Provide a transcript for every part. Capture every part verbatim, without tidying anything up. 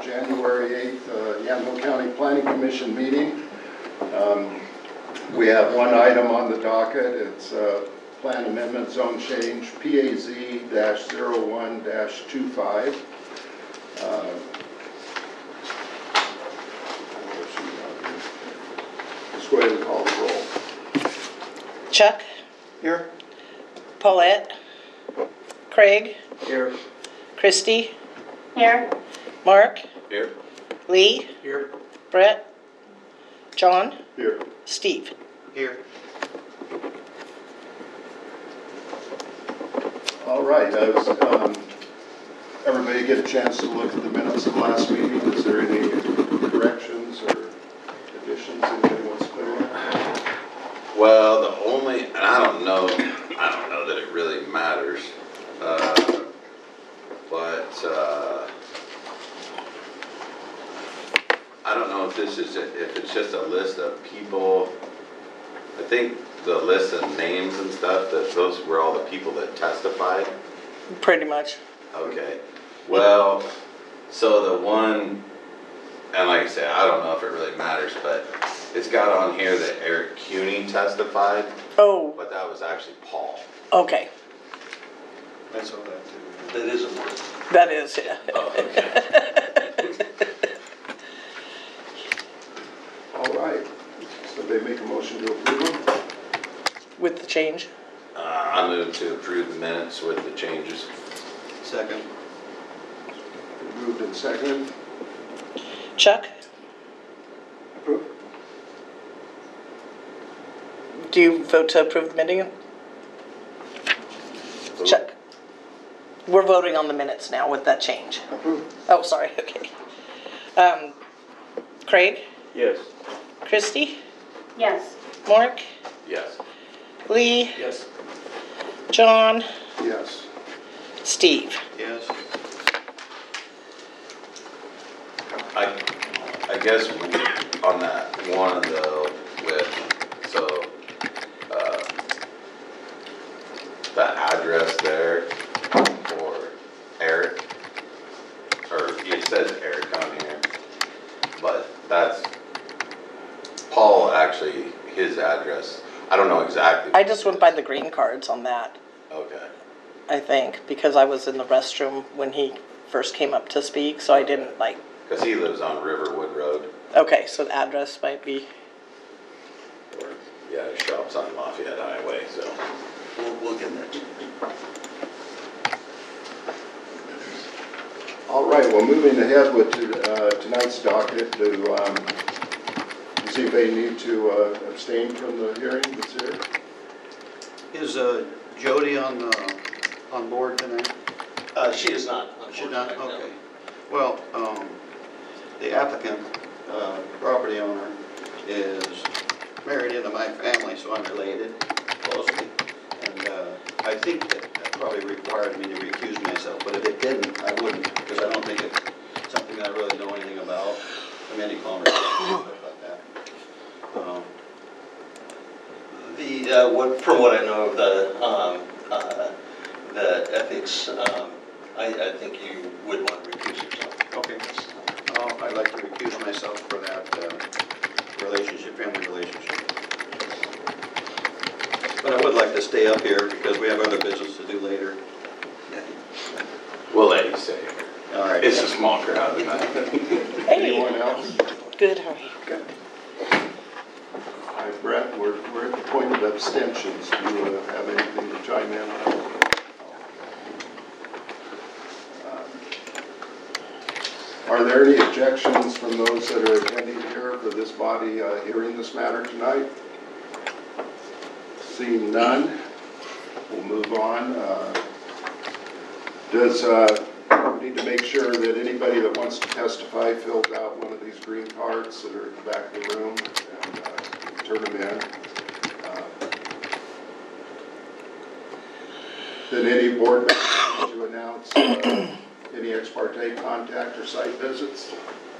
January eighth, uh, Yamhill County Planning Commission meeting. Um, we have one item on the docket. It's uh, Plan Amendment Zone Change P A Z zero one dash twenty-five. Uh, let's go ahead and call the roll. Chuck? Here. Paulette? Craig? Here. Christy? Here. Mark? Here. Lee? Here. Brett? John? Here. Steve? Here. All right. I was, um, everybody get a chance to look at the minutes of the last meeting. Is there any corrections or additions anybody wants to put in? Well, the only, and I don't know, I don't know that it really matters, uh, but uh, I don't know if this is, a, if it's just a list of people. I think the list of names and stuff, that those were all the people that testified. Pretty much. Okay. Well, so the one, and like I said, I don't know if it really matters, but it's got on here that Eric Cuny testified, Oh, but that was actually Paul. okay. I saw that too. That is a word. That is, yeah. Oh, okay. All right. So they make a motion to approve them? With the change? Uh, I move to approve the minutes with the changes. Second. Moved and seconded. Chuck? Approve. Do you vote to approve the meeting? Chuck? We're voting on the minutes now with that change. Approve. Oh, sorry, okay. Um, Craig? Yes. Christy? Yes. Mark? Yes. Lee? Yes. John? Yes. Steve? Yes. I, I guess on that one though, with, so, uh, the address there for Eric, or it says Eric on here, but that's Paul actually, his address. I don't know exactly. I just went by the green cards on that, Okay. I think, because I was in the restroom when he first came up to speak, so I didn't like, Because he lives on Riverwood Road. okay, so the address might be, Or, yeah, his shop's on Lafayette Highway, so. We'll, we'll get that. All right. Well, moving ahead with uh, tonight's docket, to um, does anybody need to uh, abstain from the hearing that's here? Is uh, Jody on uh, on board tonight? Uh, she is not. She's not? unfortunately, no. Okay. Well, um, the applicant, uh, property owner, is married into my family, so I'm related closely. And uh, I think that that probably required me to recuse myself, but if it didn't, I wouldn't, because I don't think it's something I really know anything about, from any conversation, stuff like that. Um, The uh, what, from what I know of the um, uh, the ethics, um, I, I think you would want to recuse yourself. Okay. Uh, I'd like to recuse myself for that uh, relationship, family relationship. But I would like to stay up here because we have other business to do later. We'll let you stay here. All right. It's a small crowd tonight. Anyone else? good, how are you? Good. All right, Brett, we're, we're at the point of abstentions. Do you uh, have anything to chime in on? Are there any objections from those that are attending here for this body uh, hearing this matter tonight? Seeing none, we'll move on. Uh, does uh, need to make sure that anybody that wants to testify fills out one of these green cards that are at the back of the room and uh, turn them in. Uh, then any board member need to announce uh, any ex parte contact or site visits?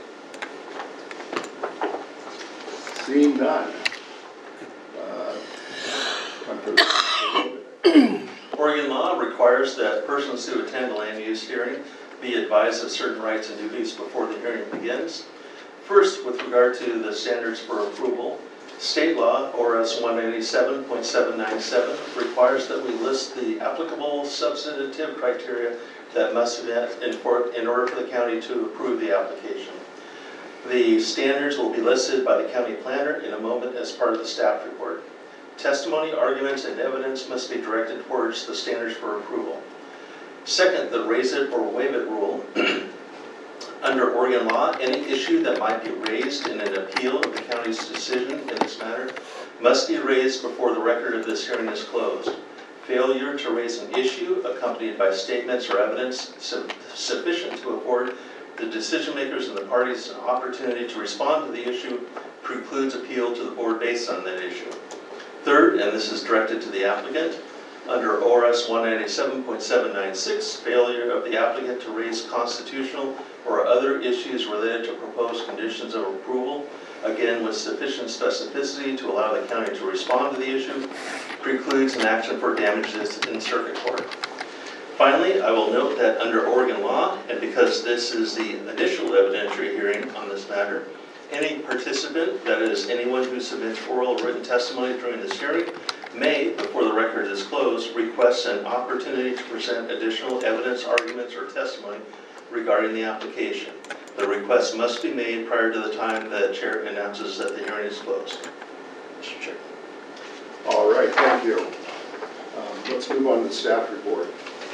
Seeing none. Uh, time for the- Oregon law requires that persons who attend a land use hearing be advised of certain rights and duties before the hearing begins. First, with regard to the standards for approval, state law, O R S one ninety-seven point seven nine seven, requires that we list the applicable substantive criteria that must be met in, for, in order for the county to approve the application. The standards will be listed by the county planner in a moment as part of the staff report. Testimony, arguments, and evidence must be directed towards the standards for approval. Second, the raise it or waive it rule. Under Oregon law, any issue that might be raised in an appeal of the county's decision in this matter must be raised before the record of this hearing is closed. Failure to raise an issue accompanied by statements or evidence su sufficient to afford the decision makers and the parties an opportunity to respond to the issue precludes appeal to the board based on that issue. Third, and this is directed to the applicant, under O R S one ninety-seven point seven nine six, failure of the applicant to raise constitutional or other issues related to proposed conditions of approval, again with sufficient specificity to allow the county to respond to the issue, precludes an action for damages in circuit court. Finally, I will note that under Oregon law, and because this is the initial evidentiary hearing on this matter, any participant, that is anyone who submits oral or written testimony during this hearing, may, before the record is closed, request an opportunity to present additional evidence, arguments, or testimony regarding the application. The request must be made prior to the time the chair announces that the hearing is closed. Mister Chair. All right, thank you. Um, let's move on to the staff report.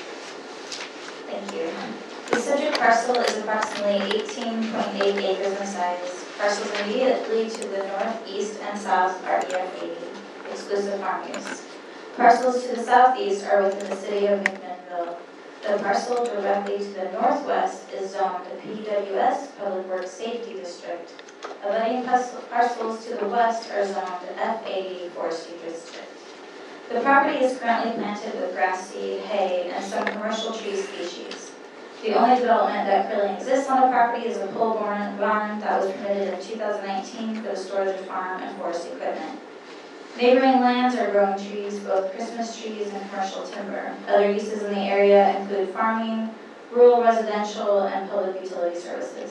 Thank you. The subject parcel is approximately eighteen point eight acres in size. Parcels immediately to the north, east, and south are E F eighty, exclusive farm use. Parcels to the southeast are within the city of McMinnville. The parcel directly to the northwest is zoned a P W S, Public Works Safety District. Abutting parcels to the west are zoned F eighty, Forestry District. The property is currently planted with grass seed, hay, and some commercial tree species. The only development that currently exists on the property is a pole barn that was permitted in two thousand nineteen for the storage of farm and forest equipment. Neighboring lands are growing trees, both Christmas trees and commercial timber. Other uses in the area include farming, rural residential, and public utility services.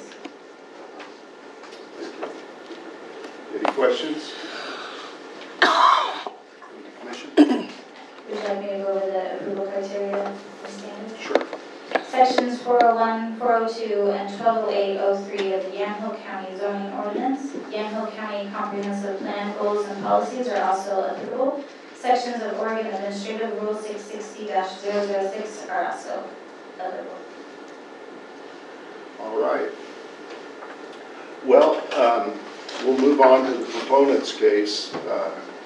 Any questions? From the commission? Would you like me to go over the approval criteria for standards? Sure. Sections four oh one, four oh two, and twelve oh eight oh three of the Yamhill County zoning ordinance. Yamhill County comprehensive plan goals and policies are also applicable. Sections of Oregon Administrative Rule six sixty dash zero zero six are also applicable. All right. Well, um, we'll move on to the proponent's case. Uh,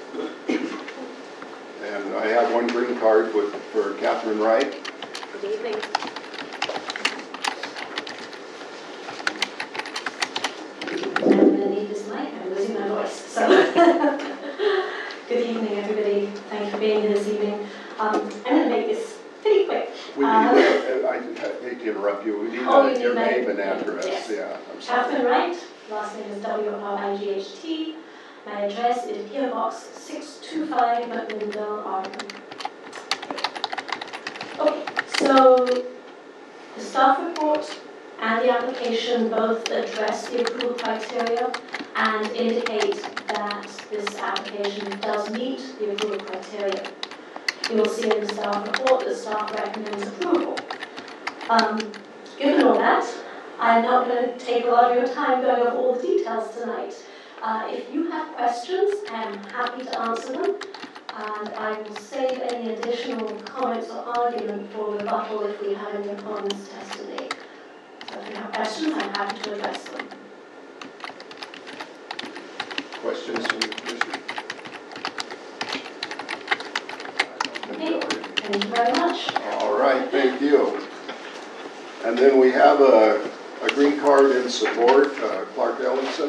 and I have one green card with, for Catherine Wright. Good evening. I'm going to need this mic. I'm losing my voice. So, good evening, everybody. Thanks for being here this evening. Um, I'm going to make this pretty quick. We need, um, uh, I hate to interrupt you. We need oh, uh, you your need my- name and address. yes. Yeah, I'm sorry. Catherine Wright. Last name is W R I G H T. My address is P O Box six two five, McMinnville, Oregon. Okay, so the staff report and the application both address the approval criteria and indicate that this application does meet the approval criteria. You will see in the staff report that staff recommends approval. Um, given all that, I'm not going to take a lot of your time going over all the details tonight. Uh, if you have questions, I'm happy to answer them, and I will save any additional comments or argument for rebuttal if we have any opponents testimony. So if you have questions, I'm happy to address them. Questions from the commission? Okay, thank you very much. All right, thank you. And then we have a, a green card in support, uh, Clark Ellingson.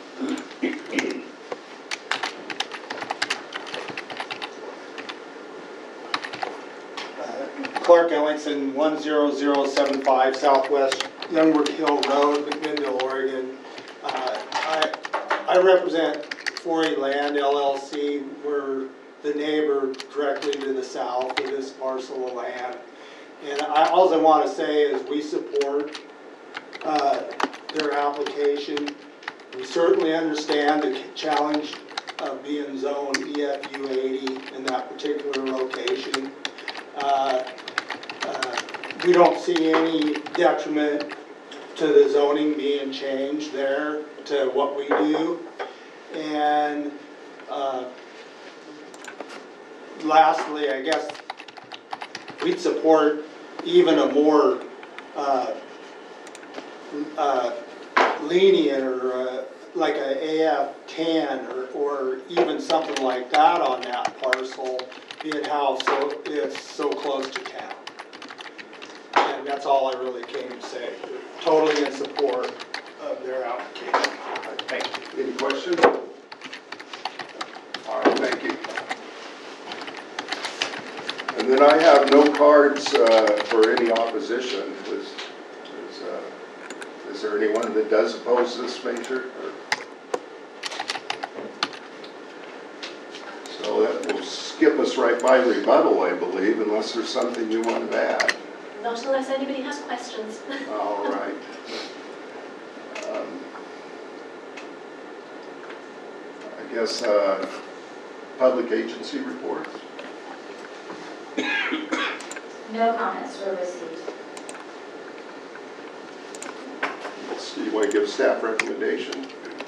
Clark Ellingson, one zero zero seven five Southwest Youngberg Hill Road, McMinnville, Oregon. Uh, I, I represent four A Land L L C. We're the neighbor directly to the south of this parcel of land. And I, all I want to say is we support uh, their application. We certainly understand the challenge of being zoned E F U eighty in that particular location. Uh, uh, we don't see any detriment to the zoning being changed there to what we do. And uh, lastly, I guess we'd support even a more uh, uh, lenient or uh, like a A F ten or, or even something like that on that parcel, being how so it's so close to town. And that's all I really came to say. Totally in support of their application. Thank you. Any questions? All right, thank you. And then I have no cards uh, for any opposition. Is, is, uh, is there anyone that does oppose this measure? Or? So that will skip us right by rebuttal, I believe, unless there's something you want to add. Not unless anybody has questions. All right. Um, I guess uh, public agency reports. No comments were received. Do you want to give staff recommendation?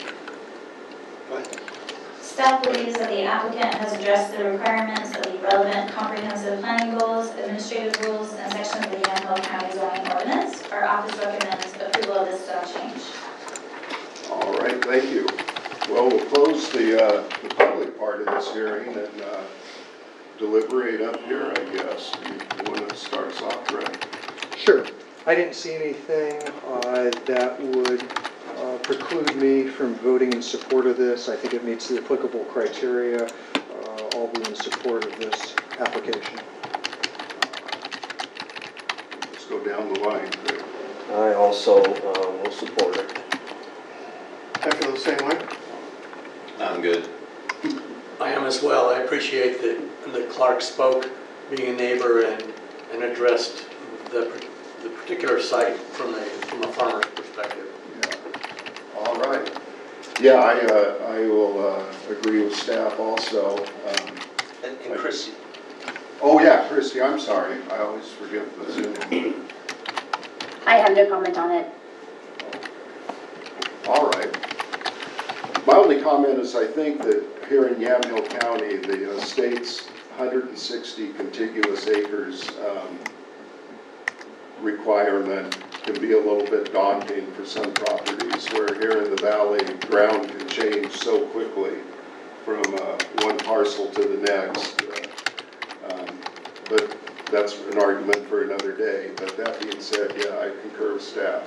Staff believes that the applicant has addressed the requirements of the relevant comprehensive planning goals, administrative rules, and sections of the Yamhill County zoning ordinance. Our office recommends approval of this zone change. All right, thank you. Well, we'll close the, uh, the public part of this hearing and uh, deliberate up here, I guess. You, you want to start us off, Brett? Sure. I didn't see anything uh, that would uh, preclude me from voting in support of this. I think it meets the applicable criteria. Uh, I'll be in support of this application. Let's go down the line. Greg. I also uh, will support it. I feel the same way. I'm good. I am as well. I appreciate that, that Clark spoke, being a neighbor, and, and addressed the, the particular site from a, from a farmer's perspective. Yeah. All right. Yeah, I, uh, I will uh, agree with staff also. Um, And and Chrissy, oh yeah, Christy, I'm sorry. I always forget the Zoom. I have no comment on it. All right. My only comment is I think that here in Yamhill County, the uh, state's one hundred sixty contiguous acres um, requirement can be a little bit daunting for some properties, where here in the valley, ground can change so quickly from uh, one parcel to the next. Uh, um, but that's an argument for another day. But that being said, yeah, I concur with staff.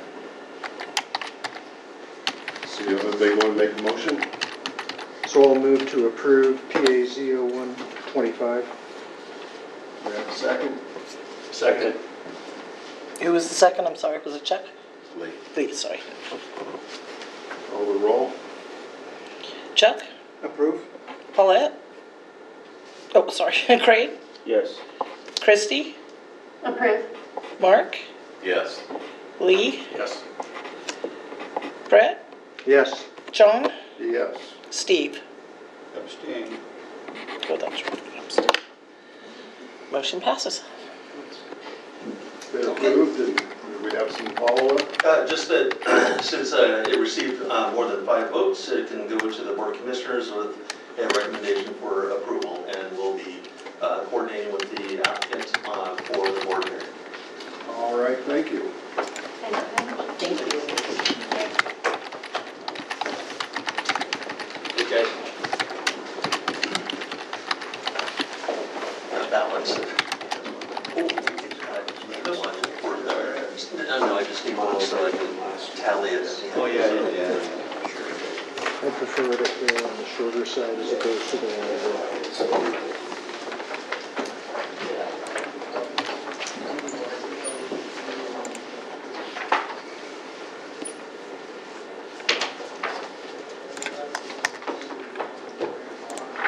So you know, they want to make a motion? So I'll move to approve P A Z oh one twenty-five. We have a second? Second. Who was the second? I'm sorry. Was it Chuck? Lee. Lee, sorry. Call the roll. Chuck? Approve? Paulette? Oh, sorry. Craig? Yes. Christy? Approve. Mark? Yes. Lee? Yes. Brett? Yes. John? Yes. Steve? Abstain. Oh, that's right. Motion passes. Been approved, and we have some follow-up. uh, just that since uh, it received uh, more than five votes, it can go to the Board of Commissioners with a recommendation for approval, and we'll be uh, coordinating with the applicant uh, for the board hearing. All right, thank you. Thank you. Okay. That one's. The one for the, no, no, I just need one so I can tally it. Oh, yeah, yeah, yeah. I prefer it if they're on the shorter side as opposed to the longer.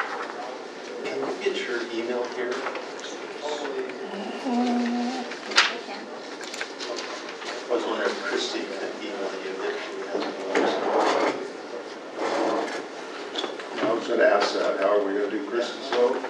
Can you get your email here? Christie Slope.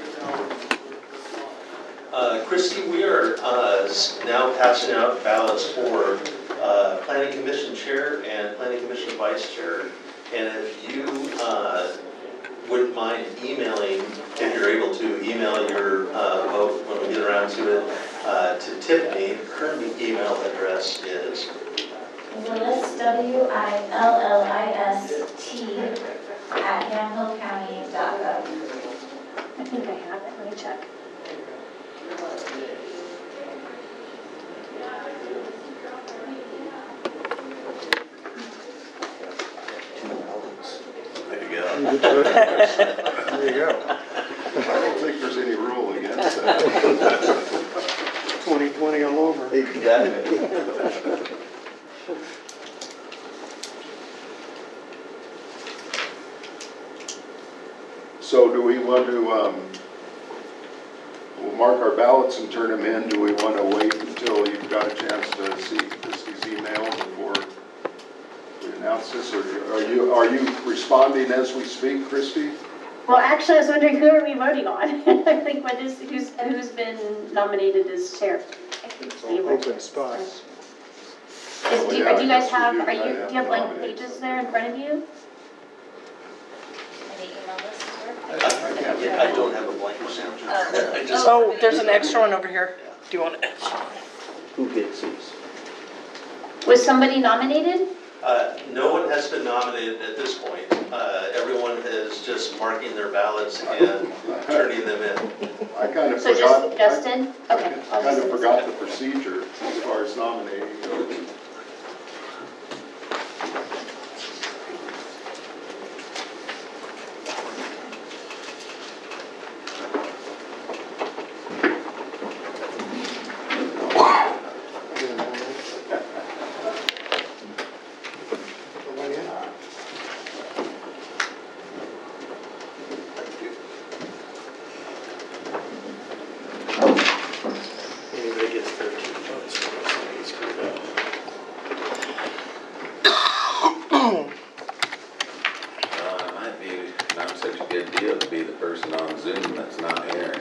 Uh, Christie, we are uh, s- now passing out ballots for uh, Planning Commission Chair and Planning Commission Vice Chair. And if you uh, wouldn't mind emailing, if you're able to, email your uh, vote when we get around to it, uh, to Tiffany. Her email address is Willis, W I L L I S T, at yamhill county dot gov. I think I have it, let me check. There you go. There you go. I don't think there's any rule against that. twenty twenty all over. Exactly. So do we want to, um, we'll mark our ballots and turn them in. Do we want to wait until you've got a chance to see Christie's email before we announce this? Or are you, are you responding as we speak, Christie? Well, actually, I was wondering, who are we voting on? I think what is, who's, who's been nominated as chair? Open spots. Is, do, Yeah, do you I guys guess we have, do are you, kinda have do you have blank nominated pages somebody. there in front of you? Any email lists work? I I don't have a blank one now. Oh. I just- Oh, there's an extra one over here. Do you want it? Who gets these? Was somebody nominated? Uh, No one has been nominated at this point. Uh, Everyone is just marking their ballots and turning them in. I kind of So forgot. just Justin? I Okay. I'll kind just of send this forgot to the procedure as far as nominating goes. Anybody gets thirteen votes, somebody screwed up. Uh, it might be not such a good deal to be the person on Zoom that's not here.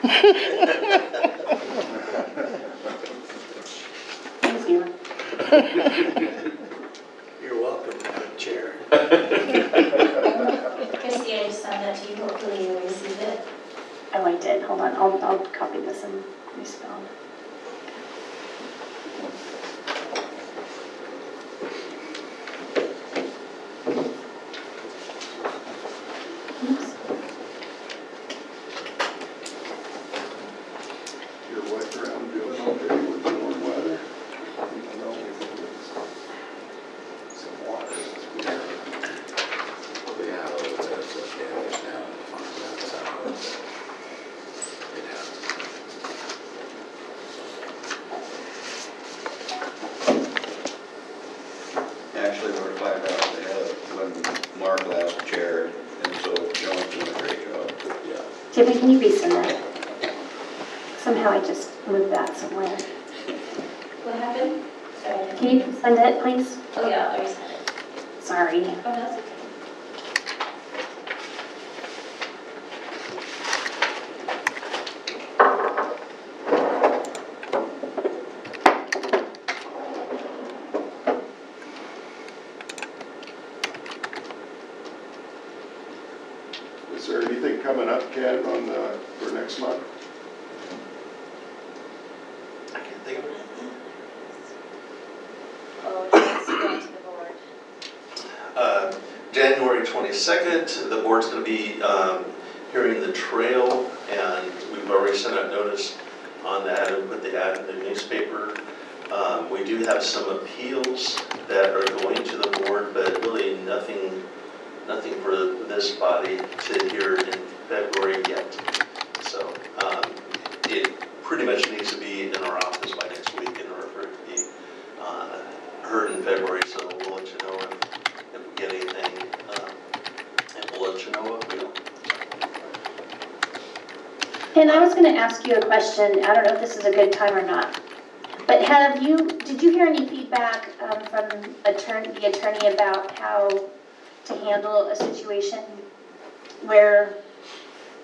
Thank you. You're welcome, Madam Chair. Christie, I just sent that to you, hopefully you received it. Oh, I did. Hold on. I'll, I'll copy this and respond. Oops. Your wet ground doing okay with the warm weather? Even though it's some water. Yeah, a little bit of stuff damage now on the outside. It happens. Actually, we're five hours ahead of when Mark last chaired, and so Joan's doing a great job. Yeah. Tiffany, can you resend that? Somehow I just moved that somewhere. What happened? Sorry, I didn't- Can you send it, please? Oh, yeah, I resent it. Sorry. Oh, that's okay. Is there anything coming up, Ken, on the, for next month? I can't think of it. Oh, it's going to the board. Uh, January twenty-second, the board's going to be um, hearing the trail, and we've already sent out notice on that and put the ad in the newspaper. Um, We do have some appeals that are going to the board, but really nothing, nothing for this body to hear in February yet. So um, it pretty much needs to be in our office by next week in order for it to be uh, heard in February, so we'll let you know if, if we get anything, um, and we'll let you know if we don't. And I was going to ask you a question. I don't know if this is a good time or not. But have you, did you hear any feedback um, from attorney, the attorney about how to handle a situation where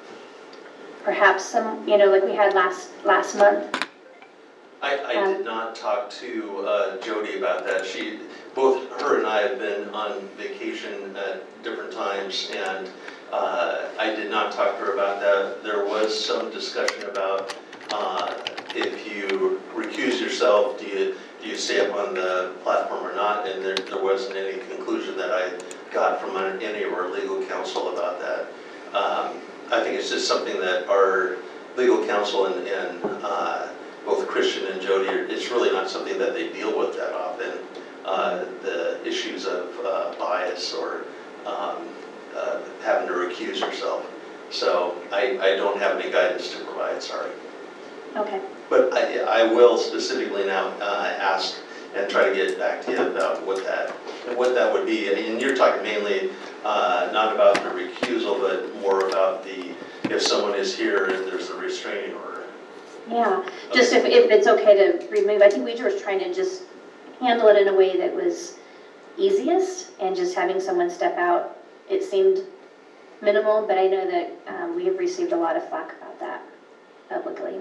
perhaps some, you know, like we had last, last month? I, I Um, did not talk to uh, Jody about that. She, both her and I have been on vacation at different times, and uh, I did not talk to her about that. There was some discussion about uh, if you recuse yourself, do you, do you stay up on the platform or not? And there, there wasn't any conclusion that I got from any of our legal counsel about that. Um, I think it's just something that our legal counsel and, and uh, both Christian and Jody, are, it's really not something that they deal with that often. Uh, the issues of uh, bias or um, uh, having to recuse yourself. So I, I don't have any guidance to provide, sorry. Okay. But I, I will specifically now uh, ask and try to get back to you about what that, what that would be. And you're talking mainly uh, not about the recusal, but more about the, if someone is here and there's a restraining order. Yeah, just if, if it's okay to remove, I think we were trying to just handle it in a way that was easiest, and just having someone step out, it seemed minimal, but I know that um, we have received a lot of flack about that publicly.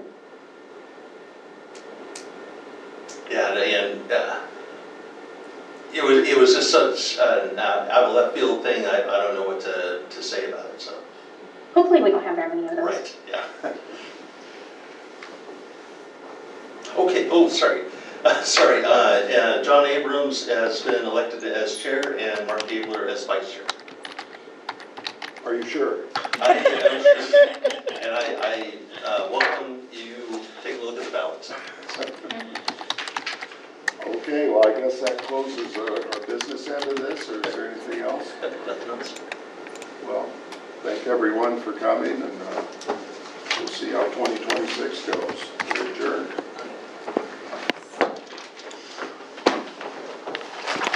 Yeah, and uh, it was it was just such an out of left field thing. I, I don't know what to, to say about it. So Hopefully we don't have very many of those. right, yeah. Okay. Oh, sorry. Uh, sorry. Uh, uh, John Abrams has been elected as chair, and Mark Gabler as vice chair. Are you sure? I am sure, and I, I uh, welcome you taking a look at the ballots. Okay, well, I guess that closes our, our business end of this, or is there anything else? Nothing else. Well, thank everyone for coming, and uh, we'll see how twenty twenty-six goes.